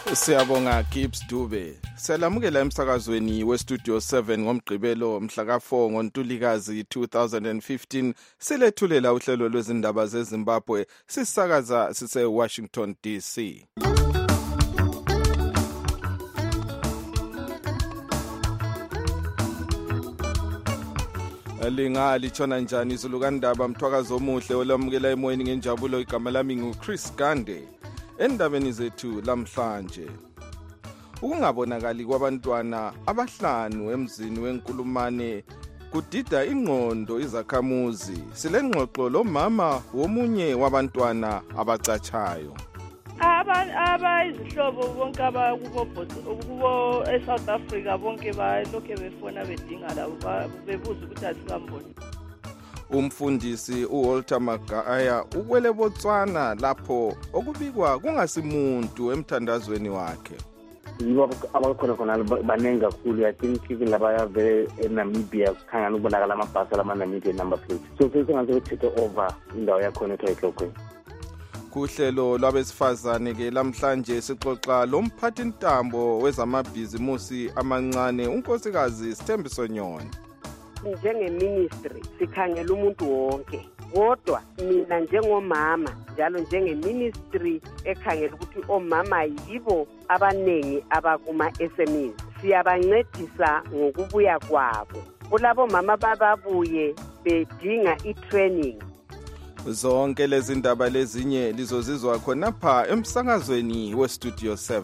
Siyabonga Gibbs Dube. Selamukela emsakazweni weStudio 7 ngomgqibelo mhla ka4 ngoNtulikazi 2015. Silethulela uhlelo lwezindaba zeZimbabwe sisakaza sise Washington DC. Linga lichona njani izulukandaba mthwakazo omuhle olamukela emoyeni ngenjabulo igama lami nguChris Gande. Endabeni zethu lamhlanje, ukungabonakali kwabantwana abahlanu emzini wenkulumane kudida ingqondo izakhamuzi. Silengxoxo lomama womunye wabantwana abacatshayo. Abayizihlobo bonke abakubo eSouth Africa bonke balokhe befona bedinga labo bebuza ukuthi asikamboni. Umfundisi uWalter Magaya ukwele Botswana lapho okubikwa kungasimuntu emthandazweni wakhe. Yibo abakhona banengi kakhulu. I think even labaya vele eNamibia kukhangana ukubonakala amabhasi lama-Namibia number plate. So sengaze bethethe over indawo yakhona ethiwa eTlokweni. Kuhlelo lwabesifazane ke lamhlanje sixoxa lomphathintambo wezamabhizimusi amancane unkosikazi Sithembiso Nyoni. Njengeministry sikhangela umuntu wonke, kodwa mina njengomama njalo njengeministry ekhangela ukuthi omama yibo abanengi abakuma SMEs, siyabancedisa ngokubuya kwabo. Kulabo mama bababuye bedinga i-training. Zonke lezi ndaba lezinye lizozizwa khonapha emsakazweni weStudio 7.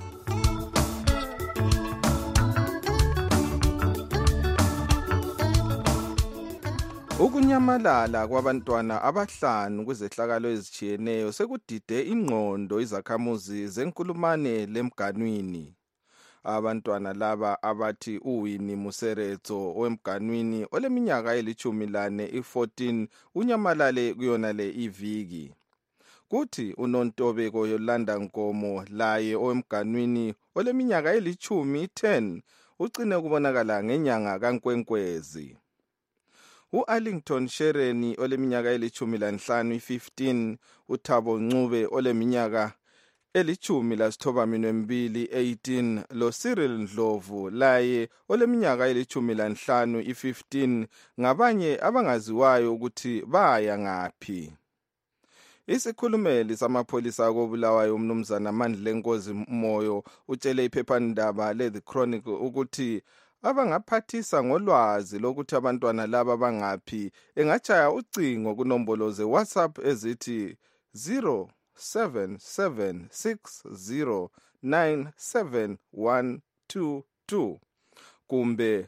Ukunyamalala kwabantwana abahlanu kuzehlakalo ezijiyeneyo sekudide ingqondo izakhamuzi zenkulumane lemganwini. Abantwana laba abathi uWinnie Museretso wemganwini oleminyaka eli14 i14 unyamalale kuyona le iviki. Kuthi uNontobeko Yolanda Nkomo laye owemganwini oleminyaka eli10 ucine kubonakala ngenyanga kaNkwenkwezi. U-Arlington Shereni oleminyaka eli15 i15, uThabo Ncube oleminyaka eli12 18, lo Cyril Ndlovu laye oleminyaka eli15 i15 ngabanye abangaziwayo ukuthi baya ngaphi. Isikhulumeli samapholisa koBulawayo umnumzana Mandile Nkosi Moyo utshele iphephandaba le The Chronicle ukuthi abangaphathisa ngolwazi lokuthi abantwana laba bangaphi engachaya ucingo kunombolo ze-WhatsApp ezithi 0776097122 kumbe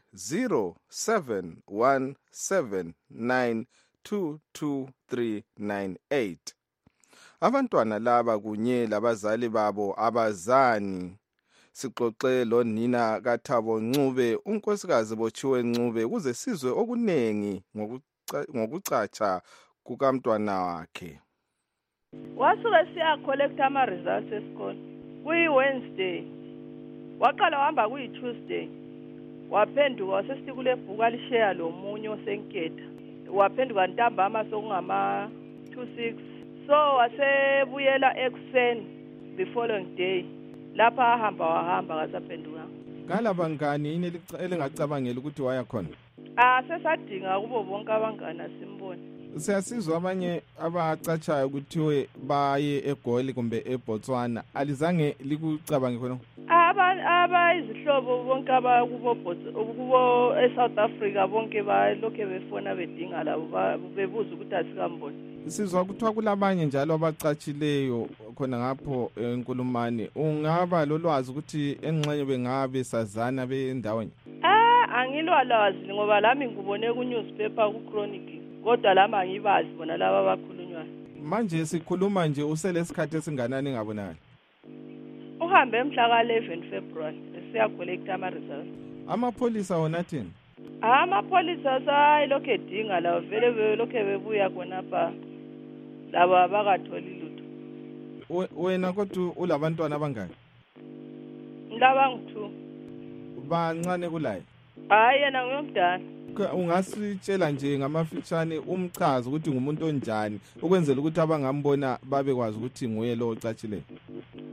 0717922398. Abantwana laba kunye labazali babo abazani. Sixoxe lonina kaThabo Ncube unkosikazi Botshiwe Ncube kuze sizwe okunengi ngokucatsha kukamntwana wakhe. Wasuke siya collect ama results esikole kuyi-Wednesday, waqala wahamba kuyi-Tuesday, waphenduka wasesithi kule bhuku alishare lomunye osenketha, waphenduka ntambama sokungama-26. So wasebuyela ekuseni the following day, lapha wahamba kasaphenduka. Kalabangani yini elingacabangela ukuthi waya khona? Sesadinga kubo bonke abangani asimbone. Siyasizwa abanye abacatshayo ukuthi baye eGoli kumbe eBotswana, alizange likucabange khona? Abayizihlobo bonke abakubo eSouth Africa bonke balokhe befona bedinga labo bebuza ukuthi asikamboni. Sizwa kuthiwa kulabanye njalo abacatshileyo khona ngapho enkulumane. Ungaba lolwazi ukuthi engxenye bengabe sazana bendawonye? Angilolwazi ngoba lami ngubone ku-newspaper ku-Chronicle, kodwa lami angibazi bona laba abakhulunywayo. Manje sikhuluma nje uselesikhathi esinganani ngabonakala? Uhambe mhla ka-11 February esiya collect ama-results. Amapholisa wona athini? Amapholisa sayilokhu edinga lawo vele belokhu bebuya khonapha laba abakatholi lutho. Wena kodwa ulabantwana abangaki? Laba ngu-2. Bancane kulaye? Hayi yena ngiyomdala. Ungasitshela nje ngamafitshane umchazo ukuthi ngumuntu onjani ukwenzela ukuthi abangambona babekwazi ukuthi nguye lo ocatshileyo?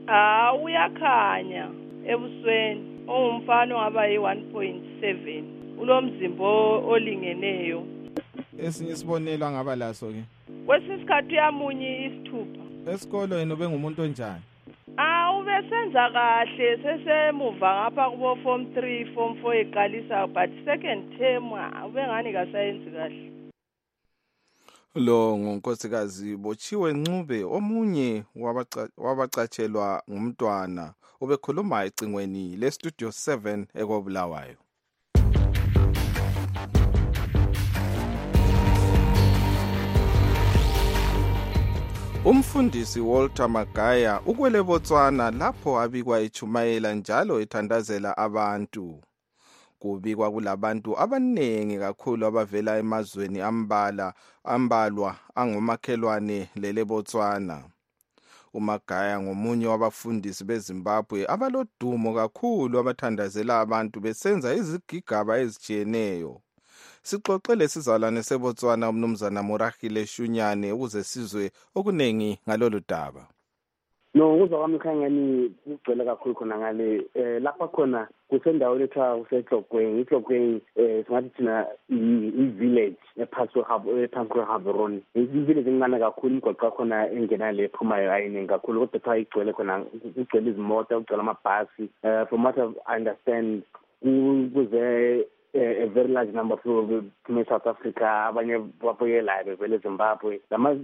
Uyakhanya ebusweni. Ungumfana ongaba yi-1.7. Ulomzimbo olingeneyo. Esinye isibonelo angaba laso ke. Kwesinye isikhathi uyamunye isithupha. Esikolo yena ubengumuntu onjani? Ubesenza kahle sesemuva ngapha kubo form 3 form 4 eqalisa but second term ubengani kasayenzi kahle. Lo ngunkosikazi Botshiwe Ncube omunye wabacatshelwa ngumntwana obekhuluma ecingweni le Studio 7 ekobulawayo. Umfundisi Walter Magaya ukwele Botswana lapho abikwa echumayela njalo ethandazela abantu. Kubikwa kulabantu abanengi kakhulu abavela emazweni ambalwa angomakhelwane lele Botswana. uMagaya ngomunye wabafundisi beZimbabwe abalodumo kakhulu abathandazela abantu besenza izigigaba ezitshiyeneyo. Sixoxele sizalwane seBotswana umnumzana Moragile Shunyane ukuze sizwe okunengi ngalolu daba. No, uzwa kwami khangani ugcwele kakhulu khona ngale lapha khona kusendawo letha kusehlokweni ihlokweni singathi thina i-village ephakathi kweHaberoni. I-village encane kakhulu imigwaqo khona engena le phumayo ayiningi kakhulu kodwa xa igcwele khona kugcwele izimoto kugcwele amabhasi. From what I understand kuze a very large number of people from South Africa, abanye baphoyelayo bevele eZimbabwe.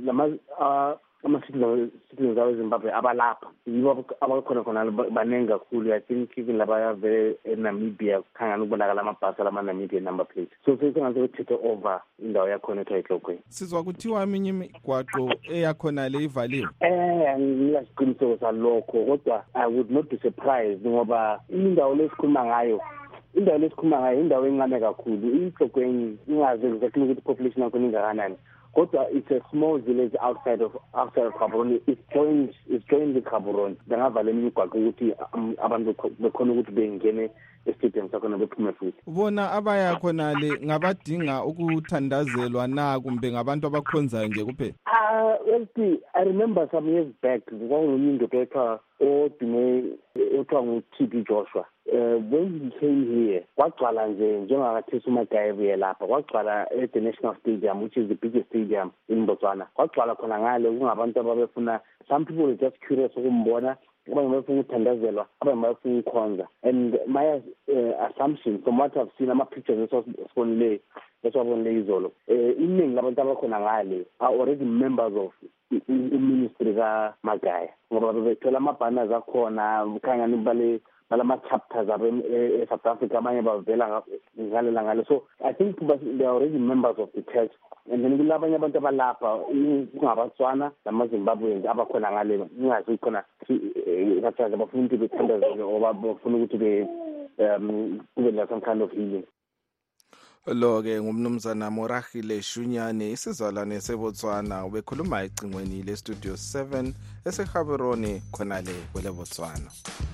Ama-citizens aweZimbabwe abalapha yibo abakhona banengi kakhulu. I think even labaya vele eNamibia kukhangana ukubonakala amabhasi alama-Namibian number plate. So sengathi kuthethe over indawo yakhona ethiwa ehlokweni. Sizwa kuthiwa eminye imigwaqo eyakhona le ivaliwe. Ngilasiqiniseko salokho kodwa I would not be surprised ngoba indawo lesikhuluma ngayo indawo encane kakhulu. Ihlokweni ingazi exactly ukuthi population yakhona ingakanani. Kodwa it's a small village outside of Gaborone. It's joined with Gaborone. Bangavala imigwaqo ukuthi abantu bekhona ukuthi bengene estadium sakhona bephume futhi. Ubona abaya khona le ngabadinga ukuthandazelwa na kumbe ngabantu abakhonzayo nje kuphela? I remember some years back kwakungumuntu ophetha odume othiwa ngu-TB Joshua. When he came here, kwagcwala nje njengakathesa uMagaya lapha, kwagcwala at the National Stadium, which is the biggest stadium in Botswana. Kwagcwala khona ngale kungabantu ababefuna, some people were just curious ukumbona, abanye bafuna ukuthandazelwa, abanye bafuna ukukhonza. And my assumption from what I've seen, ama-pictures esibonile izolo, iningi labantu abakhona ngale are already members of i-ministry kaMagaya. Ngoba bebethola ama-banners akhona, kukhanya balama-chapters South Africa, abanye bavela ngale. So I think they are already members of the church. And then kulabanye abantu abalapha kungabatswana namaZimbabweans abakhona ngale ngingazi khona bathatha bafuna ukuthi bethandazele oba bafuna ukuthi kube some kind of healing. Lo-ke ngumnumzana Moragile Shunyane isizalwane seBotswana ubekhuluma ecingweni le Studio 7 eseGaborone khonale kwele Botswana.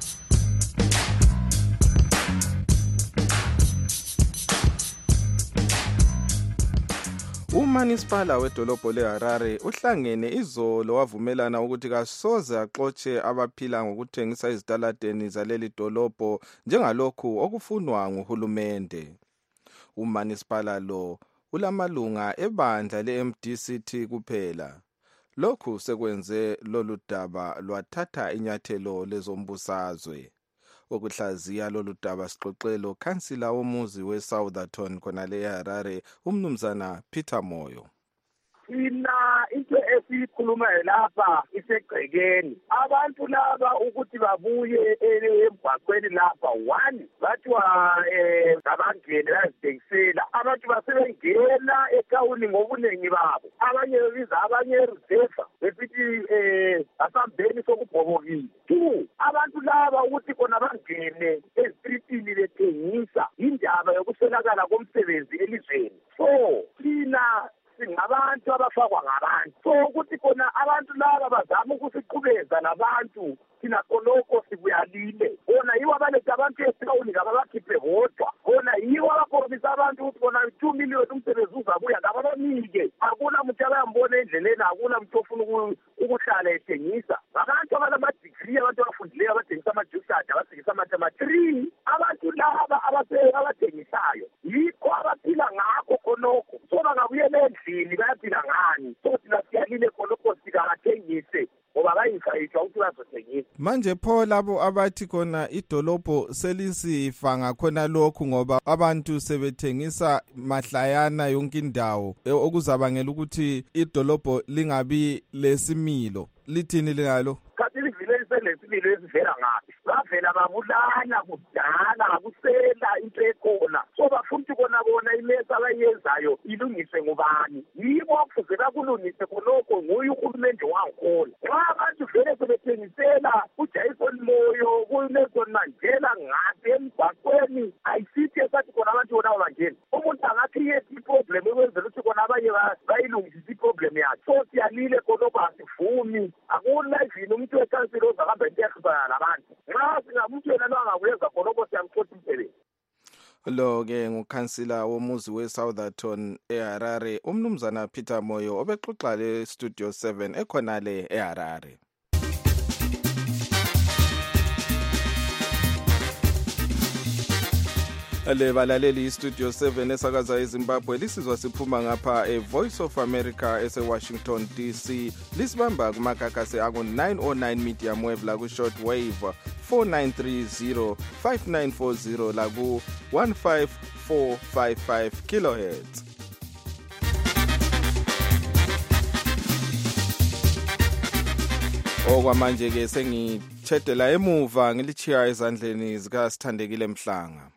Umanisipala wedolobho leHarare uhlangene izolo wavumelana ukuthi kasoze axotshe abaphila ngokuthengisa izitaladeni zaleli dolobho njengalokhu okufunwa nguhulumende. Umanisipala lo ulamalunga ebandla le-MDCT kuphela. Lokhu sekwenze lolu daba lwathatha inyathelo lezombusazwe. Okuhlaziya lolu daba sixoxelo kansila womuzi weSoutherton khona le Harare umnumzana Peter Moyo. Into esikhuluma lapha isegcekeni abantu laba ukuthi babuye emgwaqweni lapha one bathiwa ngabangene bazidekisela abantu basebengena etawuni ngobunengi babo abanye bebiza abanye reserve besithi asambeni sokubhobokile. Two, abantu laba ukuthi khona bangene ezitritini bethengisa indaba yokuswelakala komsebenzi elizweni. So thina singabantu abafakwa ngabantu. So ukuthi khona abantu laba bazama ukusiqhubeza nabantu thina khonokho sibuyalile. Bona yiwo abaletha abantu esitawuni ngababakhiphe bodwa. Bona yiwo abakhomisa abantu ukuthi bona 2 million umsebenzi uzabuya ngababanike. Akuna muntu abayambona endleleni, akuna muntu ofuna ukuhlala ethengisa. Abantu abalamadegree 3 abantu abafundileyo abathengisa amajusada abathengisa amathamathri abantu laba abathengisayo yikho abaphila ngakho khonokho so bangabuyela endlini bayaphila ngani so thina siyalile khonokho sikabathengise ngoba bayifayithwa ukuthi bazothengisa. Manje pho labo abathi khona idolobho selisifa ngakhona lokhu ngoba abantu sebethengisa mahlayana yonke indawo okuzabangela ukuthi idolobho lingabi lesimilo, lithini lingalo? Kanti livile lisenesimilo esivela ngaphi? Bavela babulala kudala kusela into ekhona so bafuna ukuthi bona imesa abayenzayo ilungiswe ngubani yibo kufuze bakulungise khonokho nguye uhulumende wangikhona nxa abantu vele sebethengisela uJason Moyo kuNelson Mandela ngaphi emgwaqweni ayisithi esathi khona abantu bona bangena umuntu angakhiyethi iproblem ekwenzela ukuthi khona abanye bayilungise iproblem yakhe so siyalile khonokho asivumi akulivini umuntu wekansilo ozakamba into eyahlukana nabantu nxa singamuntu yena angakuyenza khonokho siyamxoxa umsebenzi. Lo-ke ngukhansila womuzi we-Southerton eHarare umnumzana Peter Moyo obexoxa le-Studio 7 ekhonale eHarare. Le balaleli iStudio 7 esakaza eZimbabwe lisizwa siphuma ngapha eVoice of America eseWashington DC lisibamba kumakakase aku-909 medium wave la ku-short wave 4930 5940 la ku-15455 kilohertz. Okwamanje-ke sengithedela emuva ngilichiya ezandleni zikaSithandekile Mhlanga.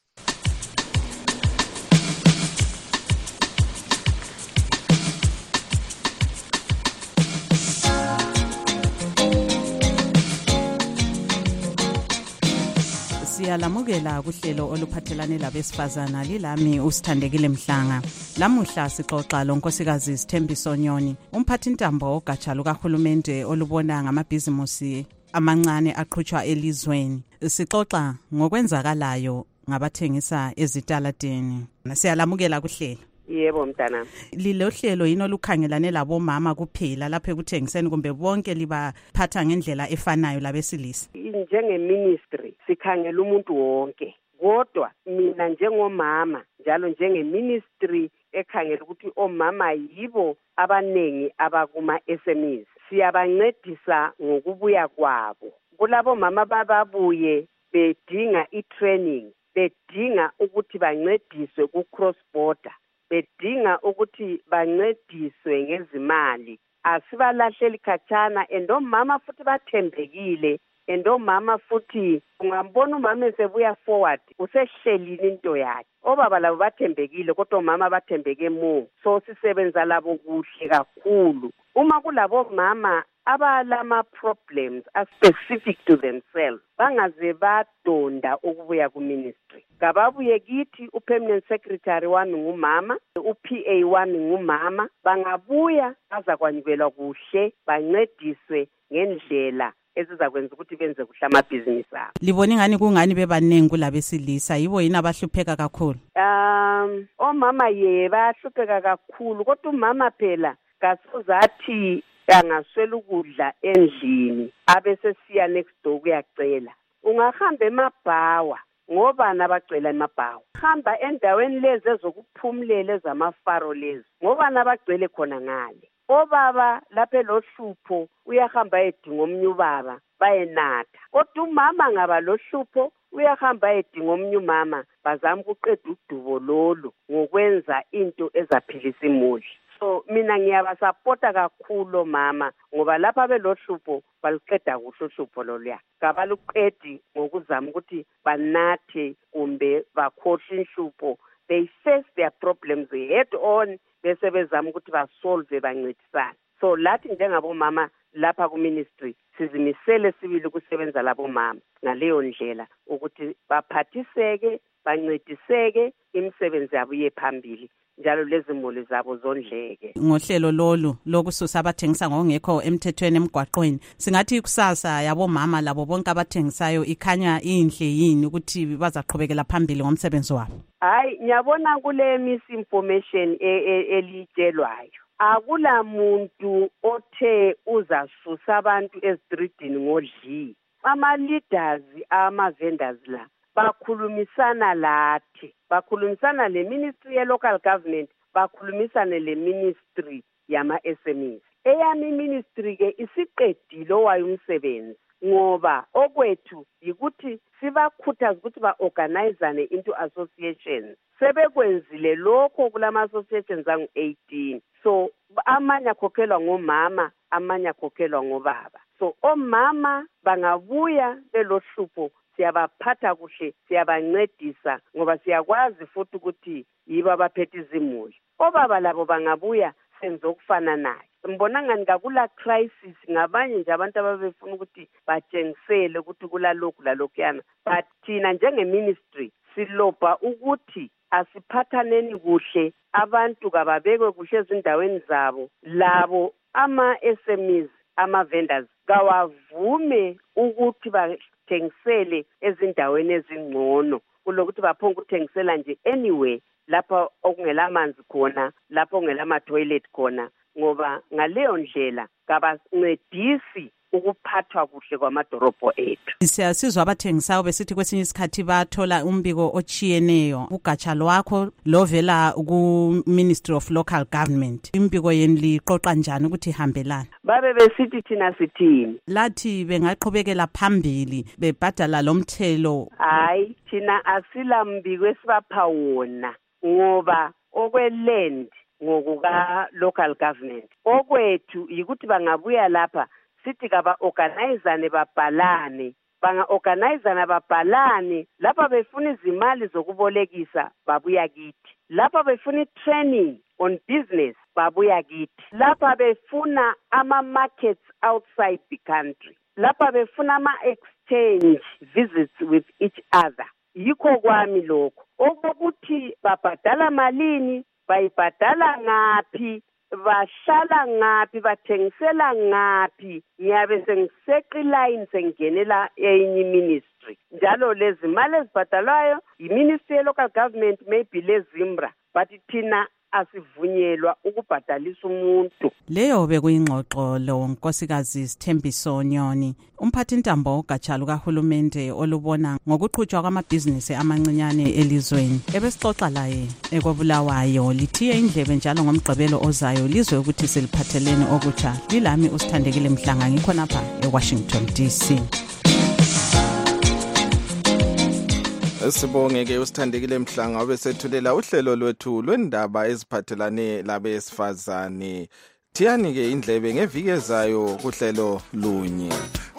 Siyalamukela kuhlelo oluphathelane labesifazana lilami uSithandekile Mhlanga. Lamuhla sixoxa lonkosikazi Sithembiso Nyoni, umphathintambo ogatsha lukahulumende olubona ngamabhizimusi amancane aqhutshwa elizweni. Sixoxa ngokwenzakalayo ngabathengisa ezitaladeni. Siyalamukela kuhlelo. Yebo mntana. Lilo hlelo yini olukhangelane labomama kuphela lapho ekuthengiseni kumbe bonke libaphatha ngendlela efanayo labesilisa? Njenge-ministry sikhangela umuntu wonke. Kodwa mina njengomama njalo njenge-ministry ekhangela ukuthi omama yibo abanengi abakuma SMEs. Siyabancedisa ngokubuya kwabo. Kulabo mama bababuye bedinga i-training, bedinga ukuthi bancediswe ku-cross border. Bedinga ukuthi bancediswe ngezimali asibalahleli khatshana endomama futhi bathembekile endomama futhi ungambona umama esebuya forward usehlelini into yakhe obaba labo bathembekile kodwa umama bathembeke mo so sisebenza labo kuhle kakhulu uma kulabo mama abalama problems are specific to themselves bangaze badonda ukubuya ku ministry kababuye kithi upermanent secretary wami ngumama uPA wami ngumama bangabuya bazakwanyukelwa kuhle bancediswe ngendlela ezizakwenza ukuthi benze kuhle amabhizinisi abo. Libona ngani kungani bebanengi kulabesilisa yibo yini abahlupheka kakhulu? Omama bayahlupheka kakhulu kodwa umama phela kasozathi angaswela ukudla endlini abese siya next door kuyacela ungahamba emabhawa ngoba nabacela emabhawa hamba endaweni lezi ezokuphumulela ezamafaro lezi ngoba nabagcwele khona ngale obaba lapha lohlupho uyahamba edinga omnye ubaba bayenatha kodwa umama ngaba lohlupho uyahamba edinga omnye umama bazama ukuqeda udubo lolu ngokwenza into ezaphilisa imuli. So mina ngiyabasapota kakhulu mama ngoba lapha belohlupho baluqeda kuhle uhlupho loluya kabaluqedi ngokuzama ukuthi banathe kumbe bakhohle inhlupho. They face their problems head on bese bezama ukuthi basolve bancedisane. So lathi njengabomama lapha ku ministry sizimisele sibili ukusebenza labo mama ngaleyo ndlela ukuthi baphathiseke bancediseke imisebenzi yabo yephambili njalo lezimuli zabo zondleke. Ngohlelo lolu lokususa abathengisa ngokungekho emthethweni emgwaqweni singathi ikusasa yabomama labo bonke abathengisayo ikhanya inhle yini ukuthi bazaqhubekela phambili ngomsebenzi wabo? Hayi ngiyabona kule misinformation elitshelwayo akula muntu othe uzasusa abantu ezitridini ngodli. Ama-leaders ama-vendors la bakhulumisana lathi, bakhulumisana le ministry ye-local government, bakhulumisane le ministry yama-SMEs. Eyami ministry-ke isiqedile owayo umsebenzi, ngoba okwethu yikuthi sibakhuthaza ukuthi ba-organizane into associations. Sebekwenzile lokho kulama-associations angu-18. So amanye akhokhelwa ngomama, amanye akhokhelwa ngobaba. So omama bangabuya belohlupho, siyabaphatha kuhle, siyabancedisa ngoba siyakwazi futhi ukuthi yibo abaphethe izimuli. Obaba labo bangabuya senze okufana naye. Mbona ngani kakula crisis ngabanye nje abantu ababefuna ukuthi batshengisele ukuthi kulalokhu lalokuyana. But thina njenge-ministry silobha ukuthi asiphathaneni kuhle, abantu kababekwe kuhle ezindaweni zabo, labo ama-SMEs, ama-vendors kawavume ukuthi bathengisele ezindaweni ezingcono kulokuthi baphonga ukuthengisela nje anywhere lapha okungela manzi khona, lapha okungela ama-toilet khona, ngoba ngaleyo ndlela kabancedisi ukuphathwa kuhle kwamadorobho ethu. Siyasizwa abathengisayo besithi kwesinye isikhathi bathola umbiko ochiyeneyo ugatsha lwakho lovela ku-Ministry of Local Government. Imbiko yenu liqoqa njani ukuthi ihambelana? Babe besithi thina sithini? Lathi bengaqhubekela phambili bebhadala lomthelo. Hayi, thina asila mbiko esibapha wona ngoba okwe-land ngokuka-local government. Okwethu yikuthi bangabuya lapha sithi kaba-organizane babhalane, banga-organizana babhalane, lapha befuna izimali zokubolekisa babuya kithi, lapha befuna i-training on business babuya kithi, lapha befuna ama-markets outside the country, lapha befuna ama-exchange visits with each other. Yikho kwami lokho okokuthi babhadala malini, bayibhadala ngaphi, bahlala ngaphi, bathengisela ngaphi, ngiyabe sengiseqa iline sengingenela enye ministry. Njalo lezi mali ezibhadalwayo yi-Ministry ye-Local Government, maybe lezimbra, but thina asivunyelwa ukubhadalisa umuntu. Leyo bekuyingxoxo lo Nkosikazi Sithembiso Nyoni, umphathintambo ogatsha lukahulumende olubona ngokuqhutshwa kwamabhizinisi amancinyane elizweni. Ebesixoxa laye ekobulawayo, lithiye indlebe njalo ngomgqibelo ozayo lizwe ukuthi siliphatheleni okutsha. Lilami uSithandekile Mhlanga, ngikhonapha eWashington DC. Sibonge-ke uSithandekile Mhlanga obesethulela uhlelo lwethu lwendaba eziphathelane labesifazane. Thiyani-ke indlebe ngeviki ezayo kuhlelo lunye.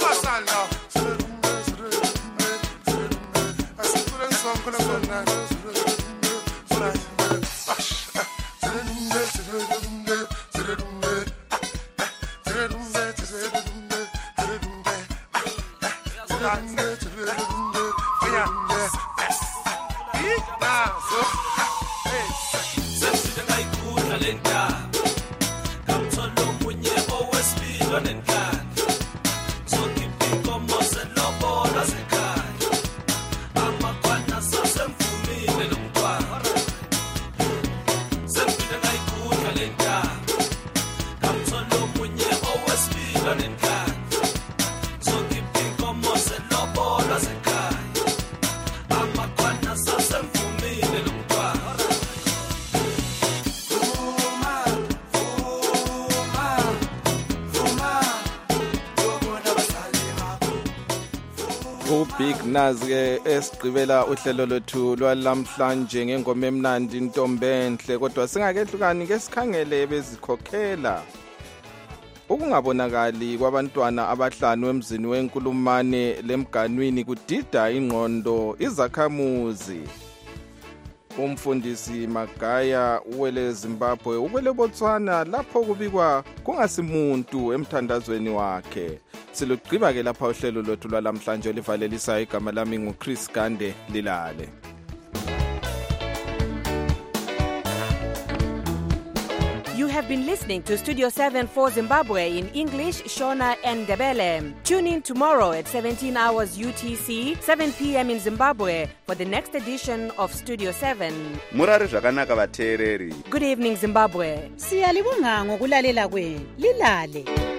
Big Naz-ke esigqibela uhlelo lwethu lwalamhlanje ngengoma emnandi Ntombenhle, kodwa singakehlukani ke sikhangele bezikhokhela ukungabonakali kwabantwana abahlanu emzini wenkulumane lemganwini kudida ingqondo izakhamuzi. Umfundisi Magaya uwele Zimbabwe uwele Botswana lapho kubikwa kungasimuntu emthandazweni wakhe. Silugqiba ke lapha uhlelo lwethu lwalamhlanje livalelisa igama lami nguChris Gande Lilale. You have been listening listening to Studio 7 for Zimbabwe in English, Shona and Ndebele. Tune in tomorrow at 17 hours UTC, 7 p.m. in Zimbabwe for the next edition of Studio 7. Murari zvakanaka vateereri. Good evening, Zimbabwe. Siyalibonga ngokulalela kwenu. Lilale.